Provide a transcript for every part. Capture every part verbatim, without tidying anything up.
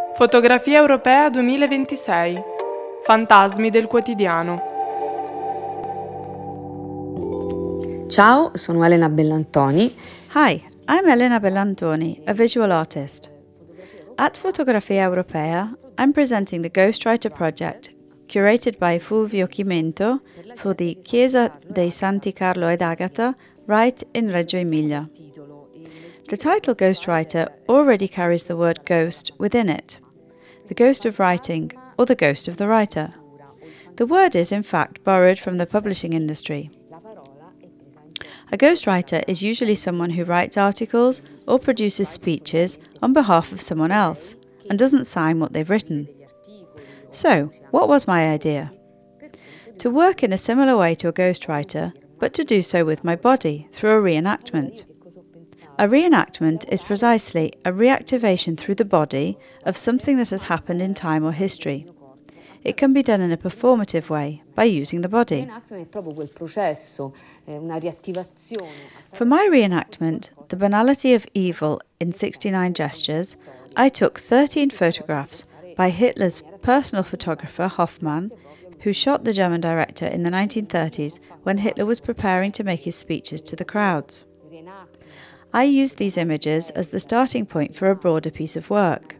Fotografia Europea duemilaventisei. Fantasmi del quotidiano. Ciao, sono Elena Bellantoni. Hi, I'm Elena Bellantoni, a visual artist. At Fotografia Europea, I'm presenting the Ghostwriter project, curated by Fulvio Chimento for the Chiesa dei Santi Carlo ed Agata, right in Reggio Emilia. The title Ghostwriter already carries the word ghost within it. The ghost of writing, or the ghost of the writer. The word is, in fact, borrowed from the publishing industry. A ghostwriter is usually someone who writes articles or produces speeches on behalf of someone else and doesn't sign what they've written. So, what was my idea? To work in a similar way to a ghostwriter, but to do so with my body through a reenactment. A reenactment is precisely a reactivation through the body of something that has happened in time or history. It can be done in a performative way, by using the body. For my reenactment, The Banality of Evil in sixty-nine Gestures, I took thirteen photographs by Hitler's personal photographer Hoffmann, who shot the German director in the nineteen thirties when Hitler was preparing to make his speeches to the crowds. I used these images as the starting point for a broader piece of work.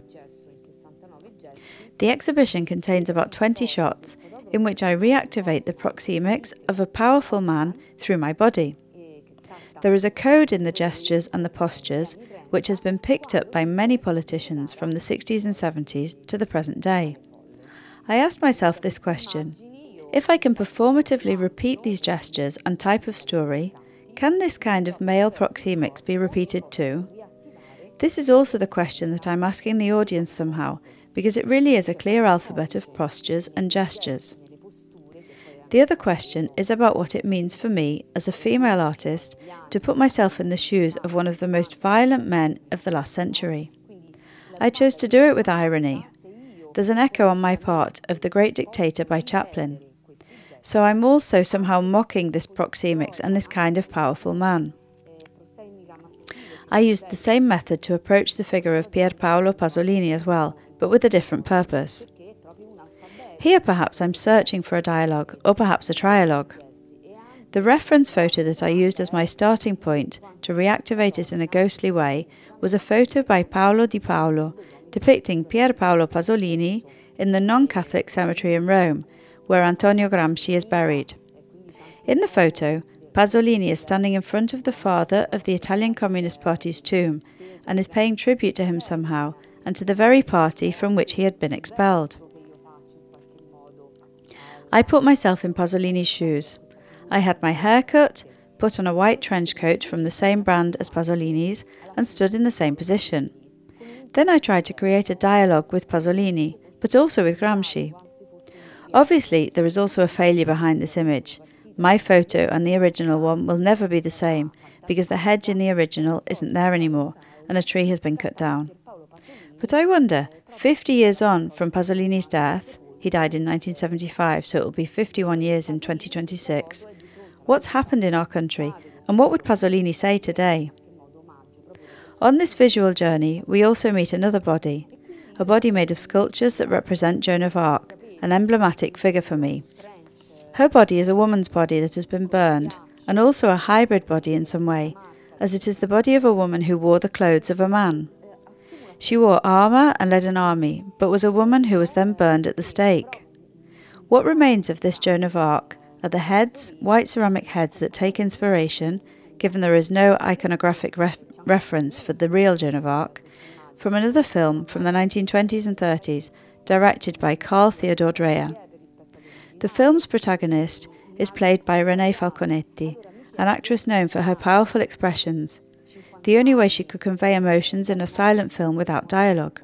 The exhibition contains about twenty shots in which I reactivate the proxemics of a powerful man through my body. There is a code in the gestures and the postures which has been picked up by many politicians from the sixties and seventies to the present day. I asked myself this question: if I can performatively repeat these gestures and type of story, can this kind of male proxemics be repeated too? This is also the question that I'm asking the audience somehow, because it really is a clear alphabet of postures and gestures. The other question is about what it means for me, as a female artist, to put myself in the shoes of one of the most violent men of the last century. I chose to do it with irony. There's an echo on my part of The Great Dictator by Chaplin. So I'm also somehow mocking this proxemics and this kind of powerful man. I used the same method to approach the figure of Pier Paolo Pasolini as well, but with a different purpose. Here perhaps I'm searching for a dialogue, or perhaps a trialogue. The reference photo that I used as my starting point to reactivate it in a ghostly way was a photo by Paolo Di Paolo, depicting Pier Paolo Pasolini in the non-Catholic cemetery in Rome, where Antonio Gramsci is buried. In the photo, Pasolini is standing in front of the father of the Italian Communist Party's tomb and is paying tribute to him somehow and to the very party from which he had been expelled. I put myself in Pasolini's shoes. I had my hair cut, put on a white trench coat from the same brand as Pasolini's, and stood in the same position. Then I tried to create a dialogue with Pasolini, but also with Gramsci. Obviously, there is also a failure behind this image. My photo and the original one will never be the same, because the hedge in the original isn't there anymore, and a tree has been cut down. But I wonder, fifty years on from Pasolini's death, he died in nineteen seventy-five, so it will be fifty-one years in twenty twenty-six, what's happened in our country, and what would Pasolini say today? On this visual journey, we also meet another body, a body made of sculptures that represent Joan of Arc, an emblematic figure for me. Her body is a woman's body that has been burned, and also a hybrid body in some way, as it is the body of a woman who wore the clothes of a man. She wore armour and led an army, but was a woman who was then burned at the stake. What remains of this Joan of Arc are the heads, white ceramic heads that take inspiration, given there is no iconographic ref- reference for the real Joan of Arc, from another film from the nineteen twenties and thirties, directed by Carl Theodor Dreyer. The film's protagonist is played by Renée Falconetti, an actress known for her powerful expressions, the only way she could convey emotions in a silent film without dialogue.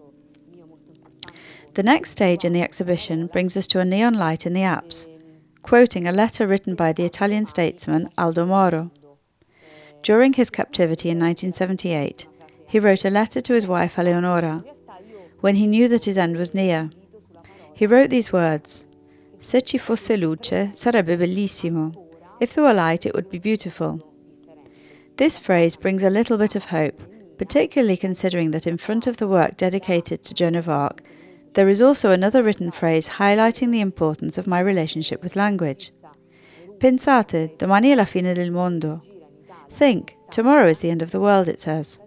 The next stage in the exhibition brings us to a neon light in the Alps, quoting a letter written by the Italian statesman Aldo Moro. During his captivity in nineteen seventy-eight, he wrote a letter to his wife Eleonora, when he knew that his end was near. He wrote these words: "Se ci fosse luce, sarebbe bellissimo. If there were light, it would be beautiful." This phrase brings a little bit of hope, particularly considering that in front of the work dedicated to Joan of Arc, there is also another written phrase highlighting the importance of my relationship with language. Pensate, domani è la fine del mondo. Think, tomorrow is the end of the world, it says.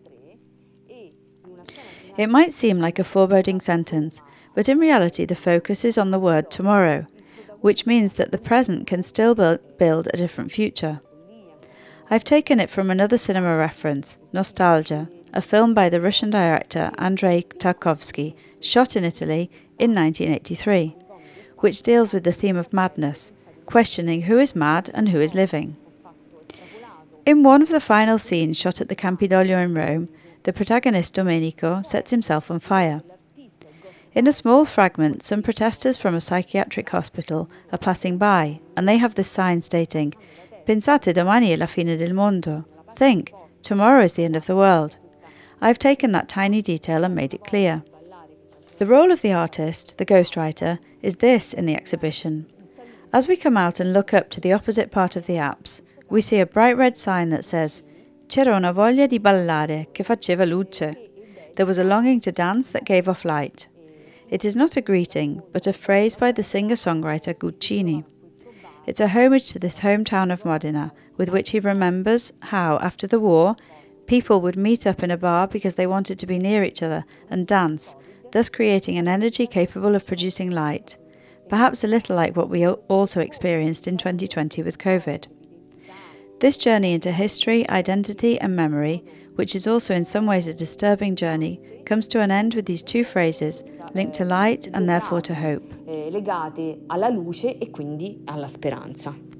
It might seem like a foreboding sentence, but in reality the focus is on the word tomorrow, which means that the present can still build a different future. I've taken it from another cinema reference, Nostalgia, a film by the Russian director Andrei Tarkovsky, shot in Italy in nineteen eighty-three, which deals with the theme of madness, questioning who is mad and who is living. In one of the final scenes shot at the Campidoglio in Rome, the protagonist Domenico sets himself on fire. In a small fragment, some protesters from a psychiatric hospital are passing by, and they have this sign stating, Pensate, domani è la fine del mondo. Think, tomorrow is the end of the world. I've taken that tiny detail and made it clear. The role of the artist, the ghostwriter, is this in the exhibition. As we come out and look up to the opposite part of the apse, we see a bright red sign that says, C'era una voglia di ballare che faceva luce. There was a longing to dance that gave off light. It is not a greeting, but a phrase by the singer-songwriter Guccini. It's a homage to this hometown of Modena, with which he remembers how, after the war, people would meet up in a bar because they wanted to be near each other and dance, thus creating an energy capable of producing light, perhaps a little like what we also experienced in twenty twenty with COVID. This journey into history, identity and memory, which is also in some ways a disturbing journey, comes to an end with these two phrases, linked to light and therefore to hope. Legate alla luce e quindi alla speranza.